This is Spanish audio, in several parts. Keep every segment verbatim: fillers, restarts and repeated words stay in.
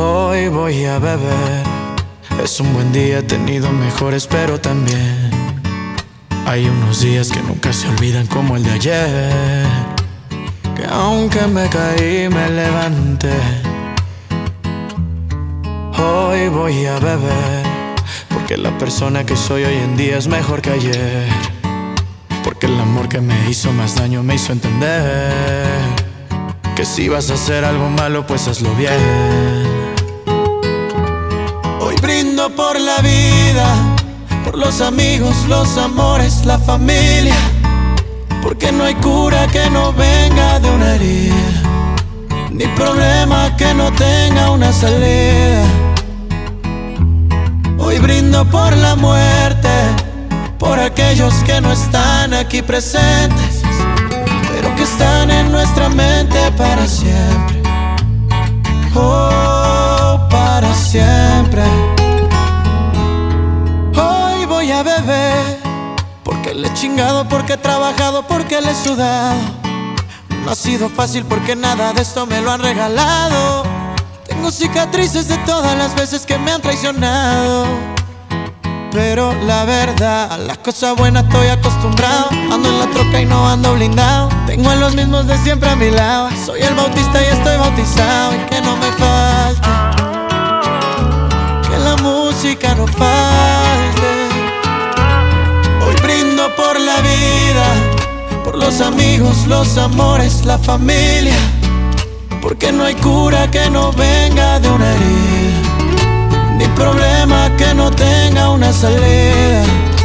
Hoy voy a beber. Es un buen día, he tenido mejores, pero también hay unos días que nunca se olvidan, como el de ayer, que aunque me caí me levanté. Hoy voy a beber, porque la persona que soy hoy en día es mejor que ayer, porque el amor que me hizo más daño me hizo entender que si vas a hacer algo malo, pues hazlo bien. Hoy brindo por la vida, por los amigos, los amores, la familia, porque no hay cura que no venga de una herida, ni problema que no tenga una salida. Hoy brindo por la muerte, por aquellos que no están aquí presentes, pero que están en nuestra mente para siempre. Oh, para siempre. Hoy voy a beber, porque le he chingado, porque he trabajado, porque le he sudado. No ha sido fácil porque nada de esto me lo han regalado. Tengo cicatrices de todas las veces que me han traicionado, pero la verdad, a las cosas buenas estoy acostumbrado. Ando en la troca y no ando blindado. Tengo a los mismos de siempre a mi lado. Soy el bautista y estoy bautizado. Y que no me falte, que la música no falte. Hoy brindo por la vida, por los amigos, los amores, la familia, porque no hay cura que no venga de una herida, ni problema que no tenga una salida.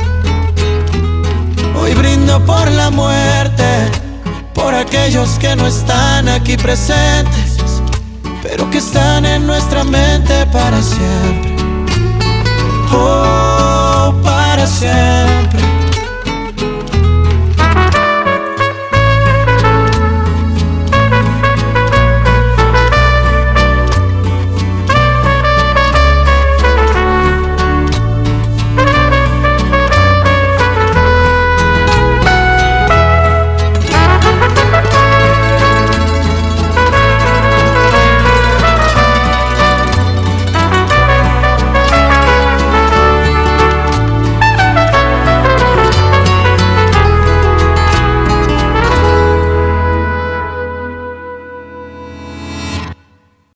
Hoy brindo por la muerte, por aquellos que no están aquí presentes, pero que están en nuestra mente para siempre. Oh, para siempre.